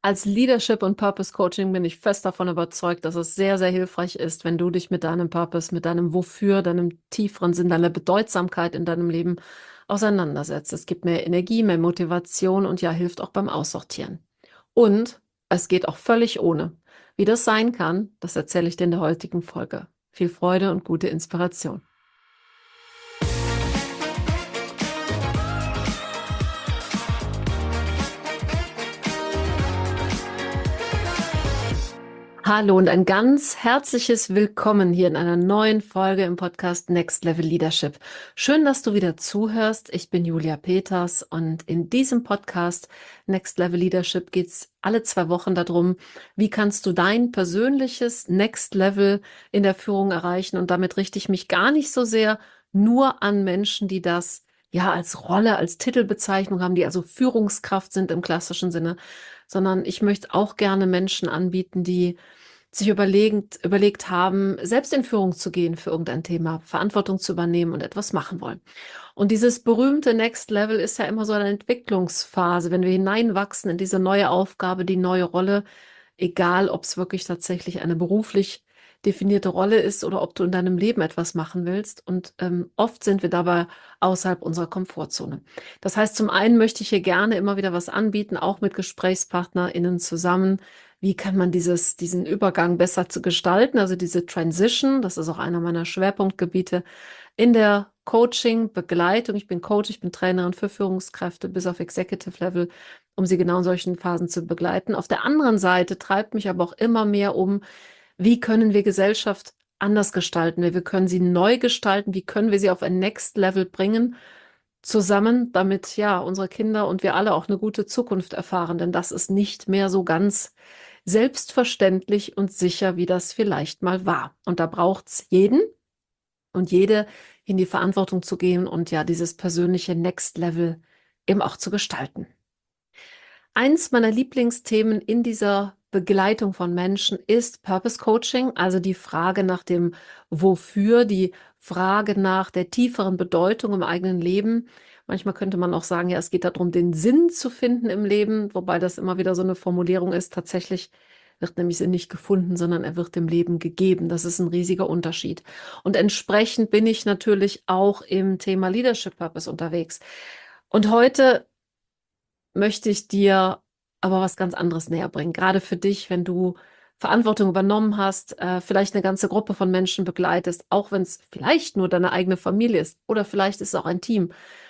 Als Leadership- und Purpose-Coaching bin ich fest davon überzeugt, dass es sehr, sehr hilfreich ist, wenn du dich mit deinem Purpose, mit deinem Wofür, deinem tieferen Sinn, deiner Bedeutsamkeit in deinem Leben auseinandersetzt. Es gibt mehr Energie, mehr Motivation und ja, hilft auch beim Aussortieren. Und es geht auch völlig ohne. Wie das sein kann, das erzähle ich dir in der heutigen Folge. Viel Freude und gute Inspiration. Hallo und ein ganz herzliches Willkommen hier in einer neuen Folge im Podcast Next Level Leadership. Schön, dass du wieder zuhörst. Ich bin Julia Peters und in diesem Podcast Next Level Leadership geht es alle 2 Wochen darum, wie kannst du dein persönliches Next Level in der Führung erreichen. Und damit richte ich mich gar nicht so sehr nur an Menschen, die das ja als Rolle, als Titelbezeichnung haben, die also Führungskraft sind im klassischen Sinne, sondern ich möchte auch gerne Menschen anbieten, die sich überlegt haben, selbst in Führung zu gehen für irgendein Thema, Verantwortung zu übernehmen und etwas machen wollen. Und dieses berühmte Next Level ist ja immer so eine Entwicklungsphase, wenn wir hineinwachsen in diese neue Aufgabe, die neue Rolle, egal ob es wirklich tatsächlich eine beruflich definierte Rolle ist oder ob du in deinem Leben etwas machen willst. Und oft sind wir dabei außerhalb unserer Komfortzone. Das heißt, zum einen möchte ich hier gerne immer wieder was anbieten, auch mit GesprächspartnerInnen zusammen. Wie kann man diesen Übergang besser zu gestalten? Also diese Transition, das ist auch einer meiner Schwerpunktgebiete in der Coaching-Begleitung. Ich bin Coach, ich bin Trainerin für Führungskräfte bis auf Executive Level, um sie genau in solchen Phasen zu begleiten. Auf der anderen Seite treibt mich aber auch immer mehr um, wie können wir Gesellschaft anders gestalten? Wie können sie neu gestalten? Wie können wir sie auf ein Next Level bringen? Zusammen, damit ja unsere Kinder und wir alle auch eine gute Zukunft erfahren, denn das ist nicht mehr so ganz selbstverständlich und sicher, wie das vielleicht mal war. Und da braucht es jeden und jede, in die Verantwortung zu gehen und ja dieses persönliche Next Level eben auch zu gestalten. Eins meiner Lieblingsthemen in dieser Begleitung von Menschen ist Purpose Coaching, also die Frage nach dem Wofür, die Frage nach der tieferen Bedeutung im eigenen Leben. Manchmal könnte man auch sagen, ja, es geht darum, den Sinn zu finden im Leben, wobei das immer wieder so eine Formulierung ist. Tatsächlich wird nämlich Sinn nicht gefunden, sondern er wird dem Leben gegeben. Das ist ein riesiger Unterschied. Und entsprechend bin ich natürlich auch im Thema Leadership Purpose unterwegs. Und heute möchte ich dir aber was ganz anderes näher bringen. Gerade für dich, wenn du Verantwortung übernommen hast, vielleicht eine ganze Gruppe von Menschen begleitest, auch wenn es vielleicht nur deine eigene Familie ist oder vielleicht ist es auch ein Team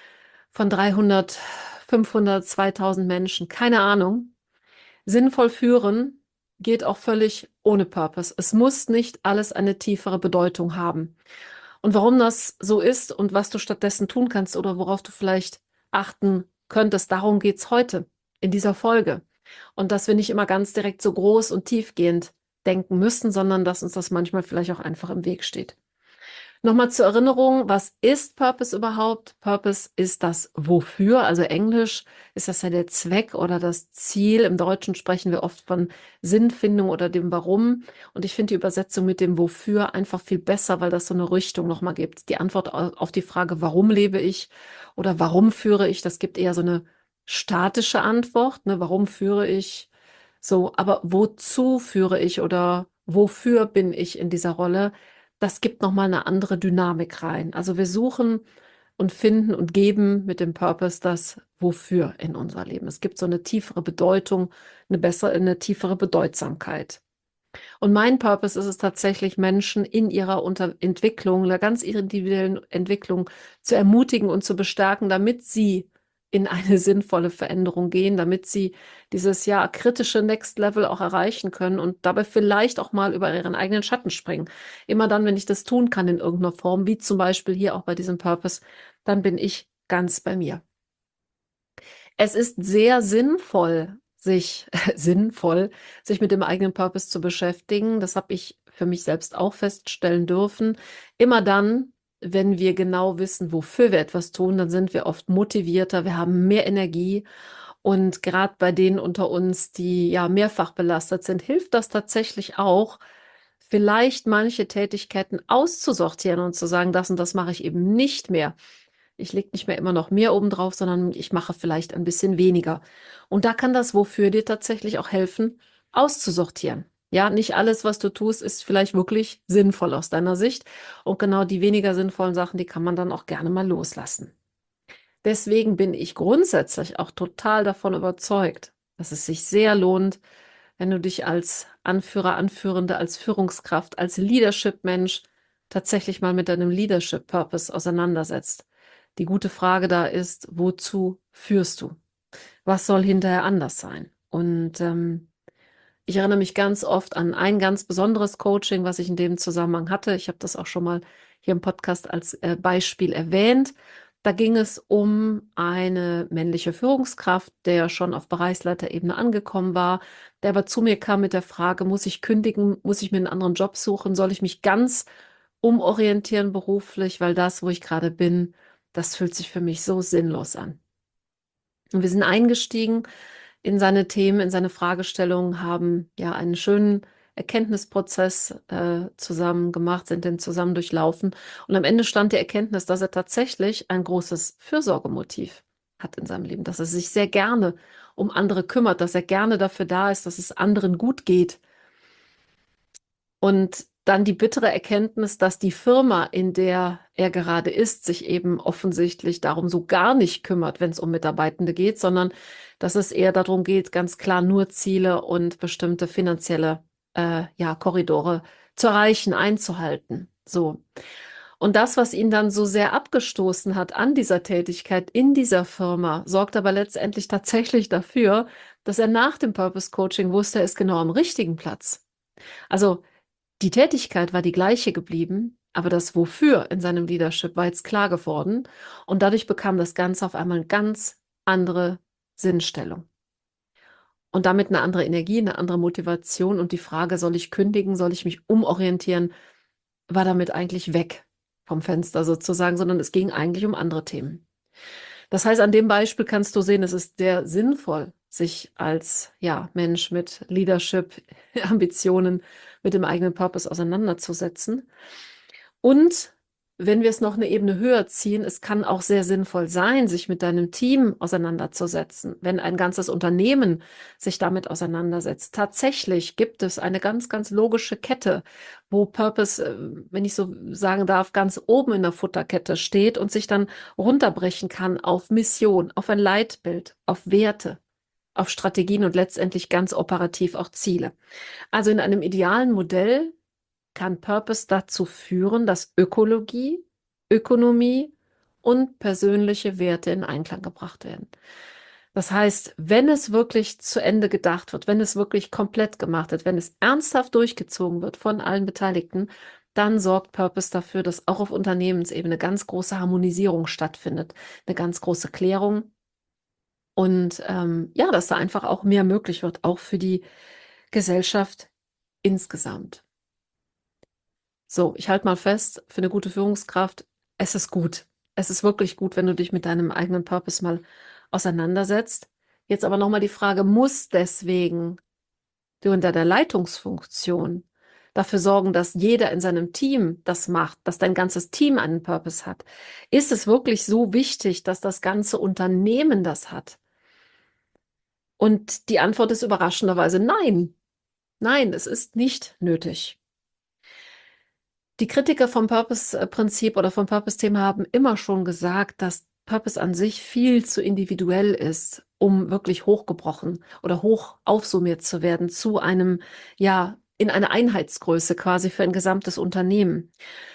von 300, 500, 2000 Menschen, keine Ahnung. Sinnvoll führen geht auch völlig ohne Purpose. Es muss nicht alles eine tiefere Bedeutung haben. Und warum das so ist und was du stattdessen tun kannst oder worauf du vielleicht achten könntest, darum geht's heute in dieser Folge. Und dass wir nicht immer ganz direkt so groß und tiefgehend denken müssen, sondern dass uns das manchmal vielleicht auch einfach im Weg steht. Nochmal zur Erinnerung, was ist Purpose überhaupt? Purpose ist das Wofür, also Englisch ist das ja der Zweck oder das Ziel. Im Deutschen sprechen wir oft von Sinnfindung oder dem Warum. Und ich finde die Übersetzung mit dem Wofür einfach viel besser, weil das so eine Richtung nochmal gibt. Die Antwort auf die Frage, warum lebe ich oder warum führe ich, das gibt eher so eine statische Antwort, ne? Warum führe ich so, aber wozu führe ich oder wofür bin ich in dieser Rolle? Das gibt nochmal eine andere Dynamik rein. Also wir suchen und finden und geben mit dem Purpose das Wofür in unser Leben. Es gibt so eine tiefere Bedeutung, eine tiefere Bedeutsamkeit. Und mein Purpose ist es tatsächlich, Menschen in ihrer Entwicklung, einer ganz individuellen Entwicklung zu ermutigen und zu bestärken, damit sie in eine sinnvolle Veränderung gehen, damit sie dieses ja kritische Next Level auch erreichen können und dabei vielleicht auch mal über ihren eigenen Schatten springen. Immer dann, wenn ich das tun kann in irgendeiner Form, wie zum Beispiel hier auch bei diesem Purpose, dann bin ich ganz bei mir. Es ist sehr sinnvoll, sich mit dem eigenen Purpose zu beschäftigen. Das habe ich für mich selbst auch feststellen dürfen. Immer dann, wenn wir genau wissen, wofür wir etwas tun, dann sind wir oft motivierter, wir haben mehr Energie. Und gerade bei denen unter uns, die ja mehrfach belastet sind, hilft das tatsächlich auch, vielleicht manche Tätigkeiten auszusortieren und zu sagen, das und das mache ich eben nicht mehr. Ich lege nicht mehr immer noch mehr obendrauf, sondern ich mache vielleicht ein bisschen weniger. Und da kann das Wofür dir tatsächlich auch helfen, auszusortieren. Ja, nicht alles, was du tust, ist vielleicht wirklich sinnvoll aus deiner Sicht. Und genau die weniger sinnvollen Sachen, die kann man dann auch gerne mal loslassen. Deswegen bin ich grundsätzlich auch total davon überzeugt, dass es sich sehr lohnt, wenn du dich als Anführer, Anführende, als Führungskraft, als Leadership-Mensch tatsächlich mal mit deinem Leadership-Purpose auseinandersetzt. Die gute Frage da ist, wozu führst du? Was soll hinterher anders sein? Und ich erinnere mich ganz oft an ein ganz besonderes Coaching, was ich in dem Zusammenhang hatte. Ich habe das auch schon mal hier im Podcast als Beispiel erwähnt. Da ging es um eine männliche Führungskraft, der schon auf Bereichsleiterebene angekommen war, der aber zu mir kam mit der Frage, muss ich kündigen, muss ich mir einen anderen Job suchen, soll ich mich ganz umorientieren beruflich, weil das, wo ich gerade bin, das fühlt sich für mich so sinnlos an. Und wir sind eingestiegen in seine Themen, in seine Fragestellungen, haben ja einen schönen Erkenntnisprozess zusammen gemacht, sind den zusammen durchlaufen. Und am Ende stand die Erkenntnis, dass er tatsächlich ein großes Fürsorgemotiv hat in seinem Leben, dass er sich sehr gerne um andere kümmert, dass er gerne dafür da ist, dass es anderen gut geht. Und dann die bittere Erkenntnis, dass die Firma, in der er gerade ist, sich eben offensichtlich darum so gar nicht kümmert, wenn es um Mitarbeitende geht, sondern dass es eher darum geht, ganz klar nur Ziele und bestimmte finanzielle ja, Korridore zu erreichen, einzuhalten. So. Und das, was ihn dann so sehr abgestoßen hat an dieser Tätigkeit in dieser Firma, sorgt aber letztendlich tatsächlich dafür, dass er nach dem Purpose Coaching wusste, er ist genau am richtigen Platz. Also die Tätigkeit war die gleiche geblieben, aber das Wofür in seinem Leadership war jetzt klar geworden und dadurch bekam das Ganze auf einmal eine ganz andere Sinnstellung und damit eine andere Energie, eine andere Motivation und die Frage, soll ich kündigen, soll ich mich umorientieren, war damit eigentlich weg vom Fenster sozusagen, sondern es ging eigentlich um andere Themen. Das heißt, an dem Beispiel kannst du sehen, es ist sehr sinnvoll, sich als ja, Mensch mit Leadership-Ambitionen, mit dem eigenen Purpose auseinanderzusetzen. Und wenn wir es noch eine Ebene höher ziehen, es kann auch sehr sinnvoll sein, sich mit deinem Team auseinanderzusetzen. Wenn ein ganzes Unternehmen sich damit auseinandersetzt. Tatsächlich gibt es eine ganz, ganz logische Kette, wo Purpose, wenn ich so sagen darf, ganz oben in der Futterkette steht und sich dann runterbrechen kann auf Mission, auf ein Leitbild, auf Werte, auf Strategien und letztendlich ganz operativ auch Ziele. Also in einem idealen Modell kann Purpose dazu führen, dass Ökologie, Ökonomie und persönliche Werte in Einklang gebracht werden. Das heißt, wenn es wirklich zu Ende gedacht wird, wenn es wirklich komplett gemacht wird, wenn es ernsthaft durchgezogen wird von allen Beteiligten, dann sorgt Purpose dafür, dass auch auf Unternehmensebene ganz große Harmonisierung stattfindet, eine ganz große Klärung und ja, dass da einfach auch mehr möglich wird, auch für die Gesellschaft insgesamt. So, ich halte mal fest, für eine gute Führungskraft, es ist gut. Es ist wirklich gut, wenn du dich mit deinem eigenen Purpose mal auseinandersetzt. Jetzt aber nochmal die Frage, muss deswegen du in deiner Leitungsfunktion dafür sorgen, dass jeder in seinem Team das macht, dass dein ganzes Team einen Purpose hat? Ist es wirklich so wichtig, dass das ganze Unternehmen das hat? Und die Antwort ist überraschenderweise nein. Nein, es ist nicht nötig. Die Kritiker vom Purpose-Prinzip oder vom Purpose-Thema haben immer schon gesagt, dass Purpose an sich viel zu individuell ist, um wirklich hochgebrochen oder hoch aufsummiert zu werden zu einem, ja, in eine Einheitsgröße quasi für ein gesamtes Unternehmen.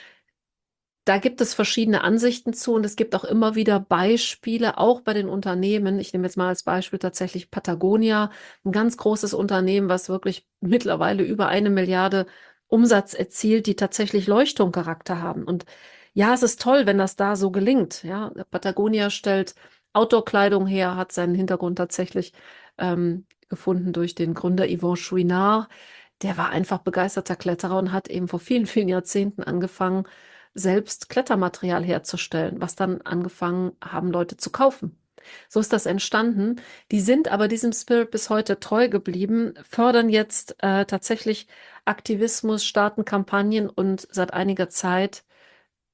Da gibt es verschiedene Ansichten zu und es gibt auch immer wieder Beispiele, auch bei den Unternehmen. Ich nehme jetzt mal als Beispiel tatsächlich Patagonia, ein ganz großes Unternehmen, was wirklich mittlerweile über 1 Milliarde Umsatz erzielt, die tatsächlich Leuchtturmcharakter haben. Und ja, es ist toll, wenn das da so gelingt. Ja, Patagonia stellt Outdoor-Kleidung her, hat seinen Hintergrund tatsächlich gefunden durch den Gründer Yvon Chouinard. Der war einfach begeisterter Kletterer und hat eben vor vielen, vielen Jahrzehnten angefangen, selbst Klettermaterial herzustellen, was dann angefangen haben, Leute zu kaufen. So ist das entstanden. Die sind aber diesem Spirit bis heute treu geblieben, fördern jetzt tatsächlich Aktivismus, starten Kampagnen und seit einiger Zeit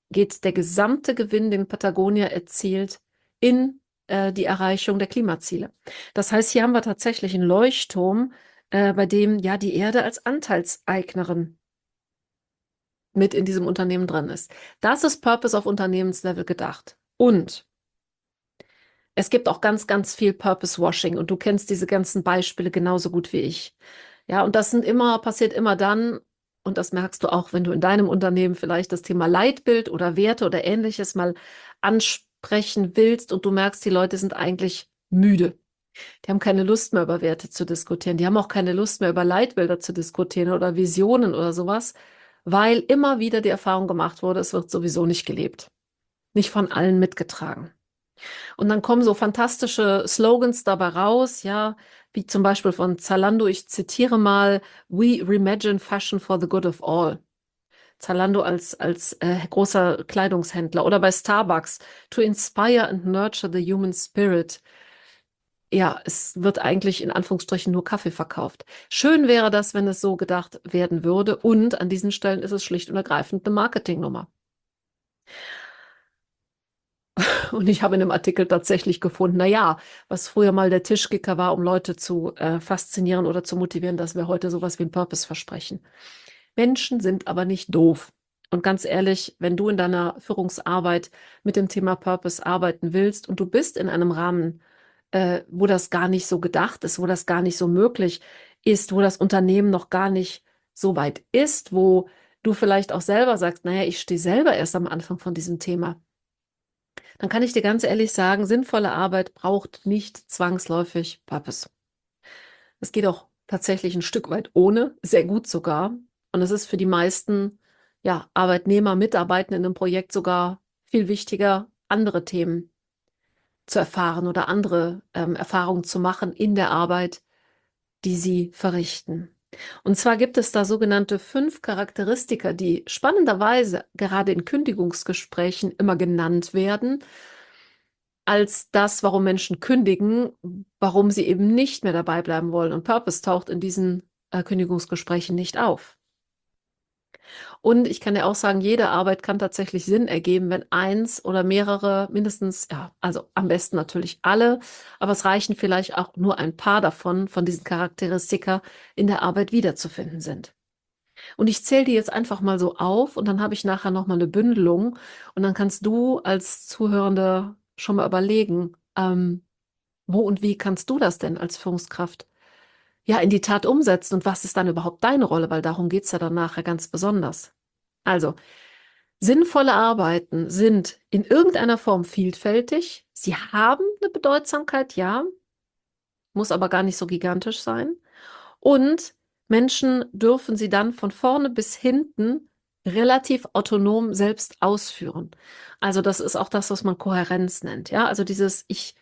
geht der gesamte Gewinn, den Patagonia erzielt, in die Erreichung der Klimaziele. Das heißt, hier haben wir tatsächlich einen Leuchtturm, bei dem ja die Erde als Anteilseignerin mit in diesem Unternehmen drin ist. Das ist Purpose auf Unternehmenslevel gedacht. Und es gibt auch ganz, ganz viel Purpose Washing und du kennst diese ganzen Beispiele genauso gut wie ich. Ja, und das passiert immer dann, und das merkst du auch, wenn du in deinem Unternehmen vielleicht das Thema Leitbild oder Werte oder Ähnliches mal ansprechen willst und du merkst, die Leute sind eigentlich müde. Die haben keine Lust mehr über Werte zu diskutieren. Die haben auch keine Lust mehr über Leitbilder zu diskutieren oder Visionen oder sowas, weil immer wieder die Erfahrung gemacht wurde, es wird sowieso nicht gelebt. Nicht von allen mitgetragen. Und dann kommen so fantastische Slogans dabei raus, ja, wie zum Beispiel von Zalando, ich zitiere mal, We reimagine fashion for the good of all. Zalando als großer Kleidungshändler oder bei Starbucks, to inspire and nurture the human spirit. Ja, es wird eigentlich in Anführungsstrichen nur Kaffee verkauft. Schön wäre das, wenn es so gedacht werden würde und an diesen Stellen ist es schlicht und ergreifend eine Marketingnummer. Und ich habe in dem Artikel tatsächlich gefunden, na ja, was früher mal der Tischkicker war, um Leute zu faszinieren oder zu motivieren, das wäre heute sowas wie ein Purpose-Versprechen. Menschen sind aber nicht doof. Und ganz ehrlich, wenn du in deiner Führungsarbeit mit dem Thema Purpose arbeiten willst und du bist in einem Rahmen, wo das gar nicht so gedacht ist, wo das gar nicht so möglich ist, wo das Unternehmen noch gar nicht so weit ist, wo du vielleicht auch selber sagst, naja, ich stehe selber erst am Anfang von diesem Thema, dann kann ich dir ganz ehrlich sagen, sinnvolle Arbeit braucht nicht zwangsläufig Purpose. Es geht auch tatsächlich ein Stück weit ohne, sehr gut sogar. Und es ist für die meisten, ja, Arbeitnehmer, Mitarbeitenden in einem Projekt sogar viel wichtiger, andere Themen zu erfahren oder andere Erfahrungen zu machen in der Arbeit, die sie verrichten. Und zwar gibt es da sogenannte 5 Charakteristika, die spannenderweise gerade in Kündigungsgesprächen immer genannt werden, als das, warum Menschen kündigen, warum sie eben nicht mehr dabei bleiben wollen. Und Purpose taucht in diesen Kündigungsgesprächen nicht auf. Und ich kann dir auch sagen, jede Arbeit kann tatsächlich Sinn ergeben, wenn eins oder mehrere, mindestens, ja, also am besten natürlich alle, aber es reichen vielleicht auch nur ein paar davon, von diesen Charakteristika in der Arbeit wiederzufinden sind. Und ich zähle die jetzt einfach mal so auf und dann habe ich nachher nochmal eine Bündelung und dann kannst du als Zuhörende schon mal überlegen, wo und wie kannst du das denn als Führungskraft ja in die Tat umsetzen und was ist dann überhaupt deine Rolle, weil darum geht es ja dann nachher ganz besonders. Also, sinnvolle Arbeiten sind in irgendeiner Form vielfältig. Sie haben eine Bedeutsamkeit, ja, muss aber gar nicht so gigantisch sein. Und Menschen dürfen sie dann von vorne bis hinten relativ autonom selbst ausführen. Also das ist auch das, was man Kohärenz nennt. Ja, also dieses,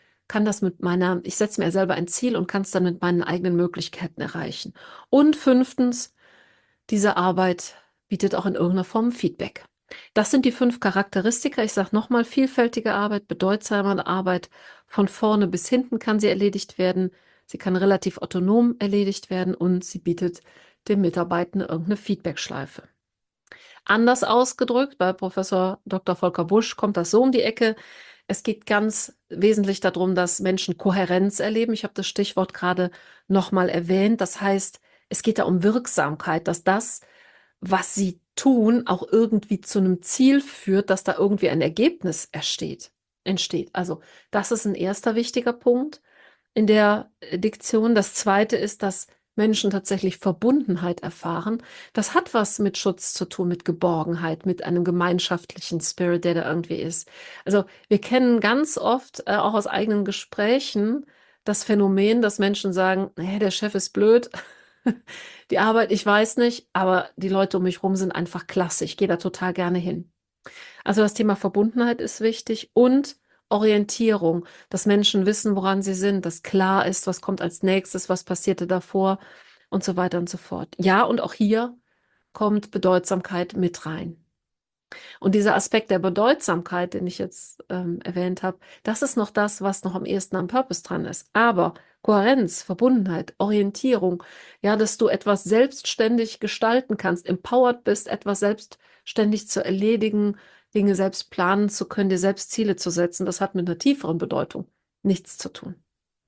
ich setze mir selber ein Ziel und kann es dann mit meinen eigenen Möglichkeiten erreichen. Und fünftens, diese Arbeit bietet auch in irgendeiner Form Feedback. Das sind die 5 Charakteristika. Ich sage nochmal, vielfältige Arbeit, bedeutsame Arbeit, von vorne bis hinten kann sie erledigt werden. Sie kann relativ autonom erledigt werden und sie bietet dem Mitarbeitenden irgendeine Feedbackschleife. Anders ausgedrückt, bei Professor Dr. Volker Busch kommt das so um die Ecke. Es geht ganz wesentlich darum, dass Menschen Kohärenz erleben. Ich habe das Stichwort gerade nochmal erwähnt. Das heißt, es geht da um Wirksamkeit, dass das, was sie tun, auch irgendwie zu einem Ziel führt, dass da irgendwie ein Ergebnis entsteht. Also das ist ein erster wichtiger Punkt in der Diktion. Das zweite ist, dass Menschen tatsächlich Verbundenheit erfahren. Das hat was mit Schutz zu tun, mit Geborgenheit, mit einem gemeinschaftlichen Spirit, der da irgendwie ist. Also wir kennen ganz oft, auch aus eigenen Gesprächen, das Phänomen, dass Menschen sagen, nee, der Chef ist blöd, die Arbeit, ich weiß nicht, aber die Leute um mich rum sind einfach klasse. Ich gehe da total gerne hin. Also das Thema Verbundenheit ist wichtig und Orientierung, dass Menschen wissen, woran sie sind, dass klar ist, was kommt als nächstes, was passierte davor und so weiter und so fort. Ja, und auch hier kommt Bedeutsamkeit mit rein. Und dieser Aspekt der Bedeutsamkeit, den ich jetzt erwähnt habe, das ist noch das, was noch am ehesten am Purpose dran ist. Aber Kohärenz, Verbundenheit, Orientierung, ja, dass du etwas selbstständig gestalten kannst, empowered bist, etwas selbstständig zu erledigen, Dinge selbst planen zu können, dir selbst Ziele zu setzen, das hat mit einer tieferen Bedeutung nichts zu tun.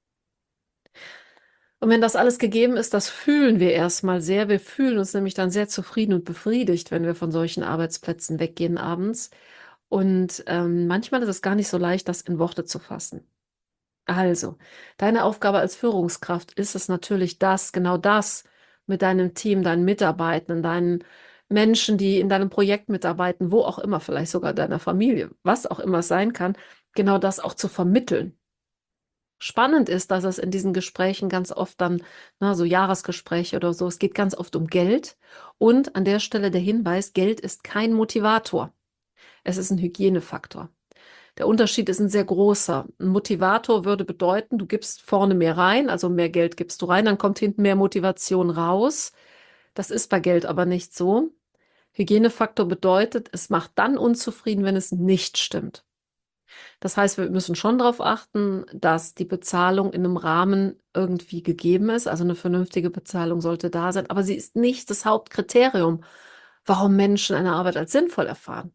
Und wenn das alles gegeben ist, das fühlen wir erstmal sehr. Wir fühlen uns nämlich dann sehr zufrieden und befriedigt, wenn wir von solchen Arbeitsplätzen weggehen abends. Und manchmal ist es gar nicht so leicht, das in Worte zu fassen. Also, deine Aufgabe als Führungskraft ist es natürlich genau das mit deinem Team, deinen Mitarbeitenden, deinen Menschen, die in deinem Projekt mitarbeiten, wo auch immer, vielleicht sogar deiner Familie, was auch immer es sein kann, genau das auch zu vermitteln. Spannend ist, dass es in diesen Gesprächen ganz oft dann, so Jahresgespräche oder so, es geht ganz oft um Geld. Und an der Stelle der Hinweis, Geld ist kein Motivator. Es ist ein Hygienefaktor. Der Unterschied ist ein sehr großer. Ein Motivator würde bedeuten, du gibst vorne mehr rein, also mehr Geld gibst du rein, dann kommt hinten mehr Motivation raus. Das ist bei Geld aber nicht so. Hygienefaktor bedeutet, es macht dann unzufrieden, wenn es nicht stimmt. Das heißt, wir müssen schon darauf achten, dass die Bezahlung in einem Rahmen irgendwie gegeben ist. Also eine vernünftige Bezahlung sollte da sein, aber sie ist nicht das Hauptkriterium, warum Menschen eine Arbeit als sinnvoll erfahren.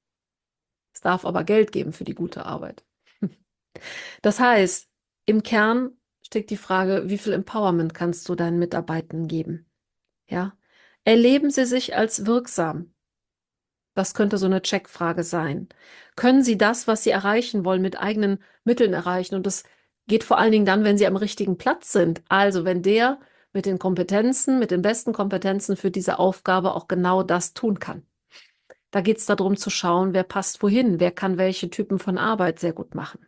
Es darf aber Geld geben für die gute Arbeit. Das heißt, im Kern steckt die Frage, wie viel Empowerment kannst du deinen Mitarbeitenden geben? Ja? Erleben sie sich als wirksam? Das könnte so eine Checkfrage sein. Können Sie das, was Sie erreichen wollen, mit eigenen Mitteln erreichen? Und das geht vor allen Dingen dann, wenn Sie am richtigen Platz sind. Also wenn der mit den Kompetenzen, mit den besten Kompetenzen für diese Aufgabe auch genau das tun kann. Da geht es darum zu schauen, wer passt wohin, wer kann welche Typen von Arbeit sehr gut machen.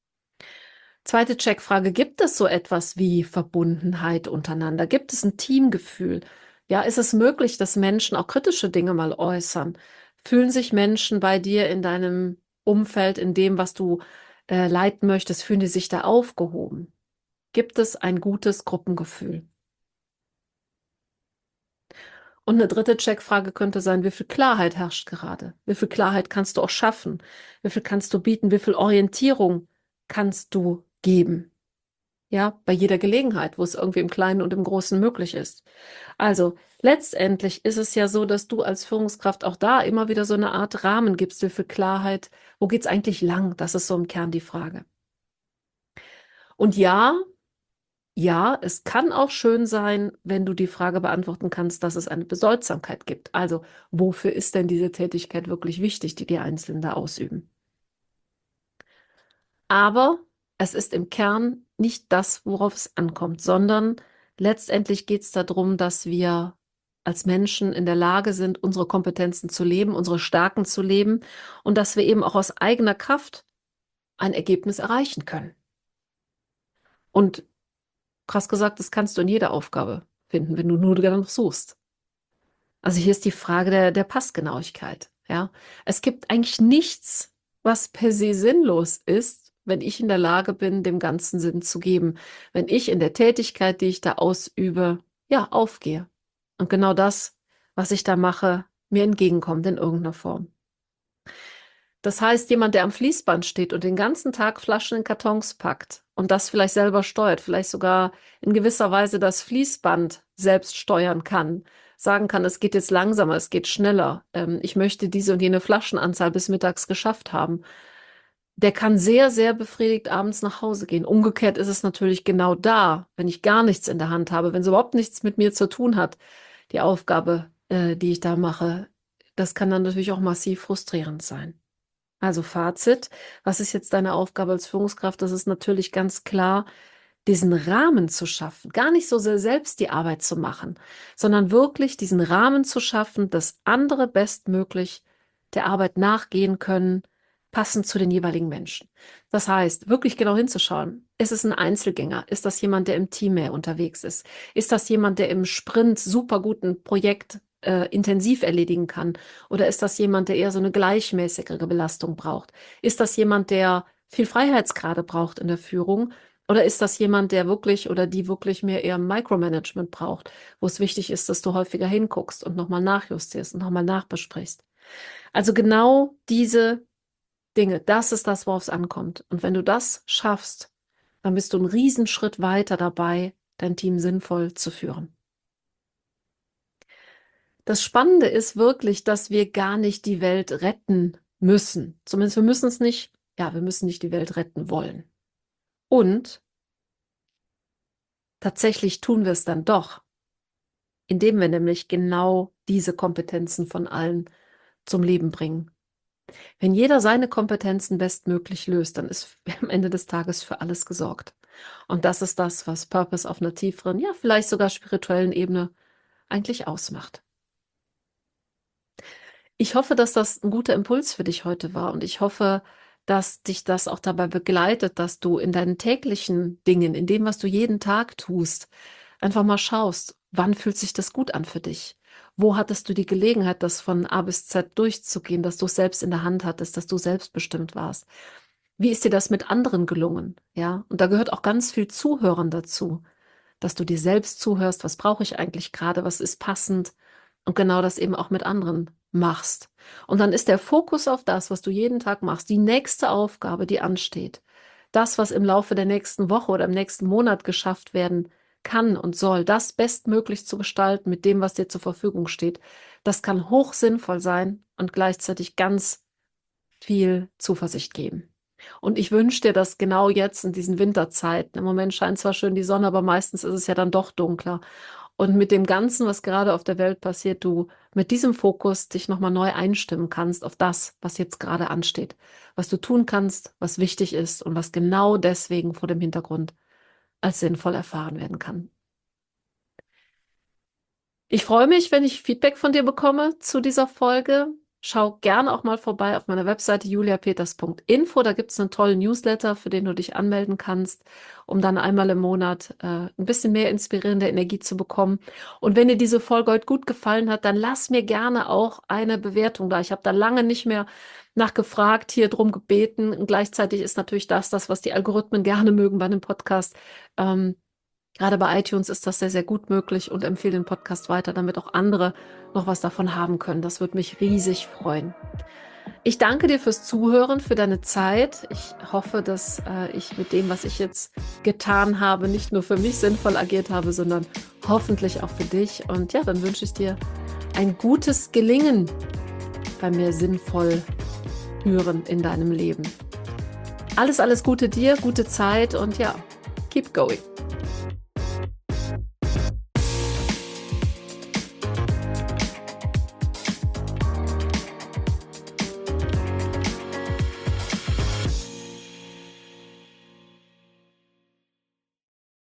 Zweite Checkfrage, gibt es so etwas wie Verbundenheit untereinander? Gibt es ein Teamgefühl? Ja, ist es möglich, dass Menschen auch kritische Dinge mal äußern? Fühlen sich Menschen bei dir in deinem Umfeld, in dem, was du leiten möchtest, fühlen die sich da aufgehoben? Gibt es ein gutes Gruppengefühl? Und eine dritte Checkfrage könnte sein, wie viel Klarheit herrscht gerade? Wie viel Klarheit kannst du auch schaffen? Wie viel kannst du bieten? Wie viel Orientierung kannst du geben? Ja, bei jeder Gelegenheit, wo es irgendwie im Kleinen und im Großen möglich ist. Also letztendlich ist es ja so, dass du als Führungskraft auch da immer wieder so eine Art Rahmen gibst für Klarheit. Wo geht's eigentlich lang? Das ist so im Kern die Frage. Und ja, ja, es kann auch schön sein, wenn du die Frage beantworten kannst, dass es eine Bedeutsamkeit gibt. Also, wofür ist denn diese Tätigkeit wirklich wichtig, die die Einzelnen da ausüben? Aber es ist im Kern nicht das, worauf es ankommt, sondern letztendlich geht es darum, dass wir als Menschen in der Lage sind, unsere Kompetenzen zu leben, unsere Stärken zu leben und dass wir eben auch aus eigener Kraft ein Ergebnis erreichen können. Und krass gesagt, das kannst du in jeder Aufgabe finden, wenn du nur danach suchst. Also hier ist die Frage der Passgenauigkeit. Ja, es gibt eigentlich nichts, was per se sinnlos ist, wenn ich in der Lage bin, dem Ganzen Sinn zu geben. Wenn ich in der Tätigkeit, die ich da ausübe, ja, aufgehe. Und genau das, was ich da mache, mir entgegenkommt in irgendeiner Form. Das heißt, jemand, der am Fließband steht und den ganzen Tag Flaschen in Kartons packt und das vielleicht selber steuert, vielleicht sogar in gewisser Weise das Fließband selbst steuern kann, sagen kann, es geht jetzt langsamer, es geht schneller, ich möchte diese und jene Flaschenanzahl bis mittags geschafft haben, der kann sehr, sehr befriedigt abends nach Hause gehen. Umgekehrt ist es natürlich genau da, wenn ich gar nichts in der Hand habe, wenn es überhaupt nichts mit mir zu tun hat, die Aufgabe, die ich da mache, das kann dann natürlich auch massiv frustrierend sein. Also Fazit, was ist jetzt deine Aufgabe als Führungskraft? Das ist natürlich ganz klar, diesen Rahmen zu schaffen. Gar nicht so sehr selbst die Arbeit zu machen, sondern wirklich diesen Rahmen zu schaffen, dass andere bestmöglich der Arbeit nachgehen können, passend zu den jeweiligen Menschen. Das heißt, wirklich genau hinzuschauen. Ist es ein Einzelgänger? Ist das jemand, der im Team mehr unterwegs ist? Ist das jemand, der im Sprint super guten Projekt intensiv erledigen kann? Oder ist das jemand, der eher so eine gleichmäßigere Belastung braucht? Ist das jemand, der viel Freiheitsgrade braucht in der Führung? Oder ist das jemand, der wirklich oder die wirklich mehr eher Micromanagement braucht, wo es wichtig ist, dass du häufiger hinguckst und nochmal nachjustierst und nochmal nachbesprichst? Also genau diese Dinge, das ist das, worauf es ankommt. Und wenn du das schaffst, dann bist du einen Riesenschritt weiter dabei, dein Team sinnvoll zu führen. Das Spannende ist wirklich, dass wir gar nicht die Welt retten müssen. Zumindest wir müssen es nicht, ja, wir müssen nicht die Welt retten wollen. Und tatsächlich tun wir es dann doch, indem wir nämlich genau diese Kompetenzen von allen zum Leben bringen. Wenn jeder seine Kompetenzen bestmöglich löst, dann ist am Ende des Tages für alles gesorgt. Und das ist das, was Purpose auf einer tieferen, ja, vielleicht sogar spirituellen Ebene eigentlich ausmacht. Ich hoffe, dass das ein guter Impuls für dich heute war und ich hoffe, dass dich das auch dabei begleitet, dass du in deinen täglichen Dingen, in dem, was du jeden Tag tust, einfach mal schaust, wann fühlt sich das gut an für dich? Wo hattest du die Gelegenheit, das von A bis Z durchzugehen, dass du es selbst in der Hand hattest, dass du selbstbestimmt warst? Wie ist dir das mit anderen gelungen? Ja, und da gehört auch ganz viel Zuhören dazu, dass du dir selbst zuhörst, was brauche ich eigentlich gerade, was ist passend und genau das eben auch mit anderen machst. Und dann ist der Fokus auf das, was du jeden Tag machst, die nächste Aufgabe, die ansteht. Das, was im Laufe der nächsten Woche oder im nächsten Monat geschafft werden kann und soll, das bestmöglich zu gestalten mit dem, was dir zur Verfügung steht. Das kann hoch sinnvoll sein und gleichzeitig ganz viel Zuversicht geben. Und ich wünsche dir das genau jetzt in diesen Winterzeiten. Im Moment scheint zwar schön die Sonne, aber meistens ist es ja dann doch dunkler. Und mit dem Ganzen, was gerade auf der Welt passiert, du mit diesem Fokus dich nochmal neu einstimmen kannst auf das, was jetzt gerade ansteht, was du tun kannst, was wichtig ist und was genau deswegen vor dem Hintergrund als sinnvoll erfahren werden kann. Ich freue mich, wenn ich Feedback von dir bekomme zu dieser Folge. Schau gerne auch mal vorbei auf meiner Webseite juliapeters.info. Da gibt es einen tollen Newsletter, für den du dich anmelden kannst, um dann einmal im Monat ein bisschen mehr inspirierende Energie zu bekommen. Und wenn dir diese Folge heute gut gefallen hat, dann lass mir gerne auch eine Bewertung da. Ich habe da lange nicht mehr nachgefragt, hier drum gebeten. Und gleichzeitig ist natürlich das, was die Algorithmen gerne mögen bei einem Podcast. Gerade bei iTunes ist das sehr, sehr gut möglich und empfehle den Podcast weiter, damit auch andere noch was davon haben können. Das würde mich riesig freuen. Ich danke dir fürs Zuhören, für deine Zeit. Ich hoffe, dass ich mit dem, was ich jetzt getan habe, nicht nur für mich sinnvoll agiert habe, sondern hoffentlich auch für dich. Und ja, dann wünsche ich dir ein gutes Gelingen bei mir sinnvoll hören in deinem Leben. Alles, alles Gute dir, gute Zeit und ja, keep going.